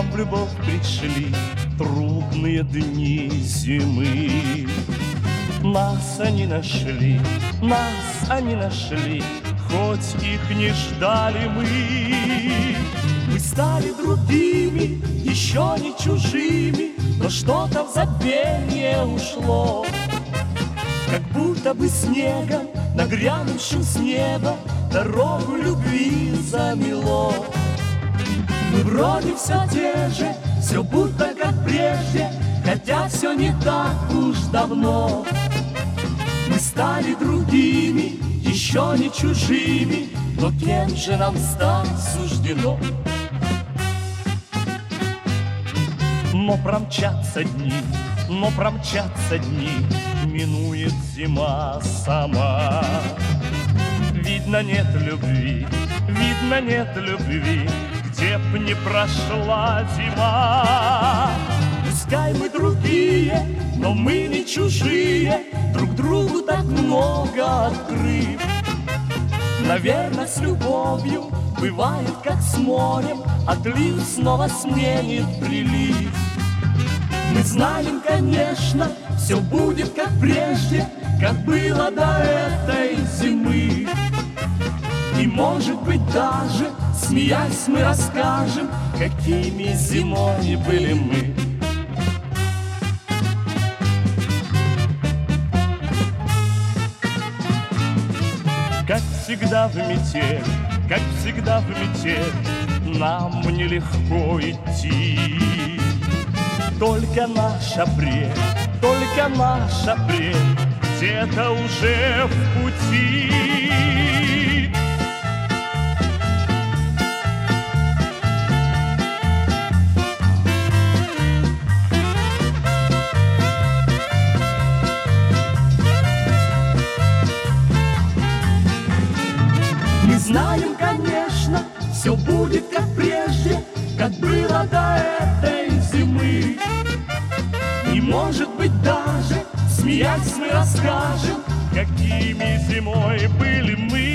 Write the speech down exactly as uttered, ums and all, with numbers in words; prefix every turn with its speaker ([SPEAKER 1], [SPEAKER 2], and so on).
[SPEAKER 1] нам в любовь пришли трудные дни зимы. Нас они нашли, нас они нашли, хоть их не ждали мы. Мы стали другими, еще не чужими, но что-то в забвение ушло. Как будто бы снегом, нагрянувшим с неба, дорогу любви замело. Мы вроде все те же, все будто как прежде, хотя все не так уж давно. Мы стали другими, еще не чужими, но кем же нам стать суждено? Но промчатся дни, но промчатся дни, минует зима сама. Видно, нет любви, видно, нет любви, где б не прошла зима. Пускай мы другие, но мы не чужие, друг другу так много открыв. Наверное, с любовью бывает, как с морем, отлив снова сменит прилив. Мы знаем, конечно, все будет как прежде, как было до этой зимы. И, может быть, даже, смеясь, мы расскажем, какими зимой были мы. Как всегда в метель, как всегда в метель, нам нелегко идти. Только наш апрель, только наш апрель где-то уже в пути. Мы знаем, конечно, все будет как прежде, как было до этой зимы. И, может быть, даже, смеясь, мы расскажем, какими зимой были мы.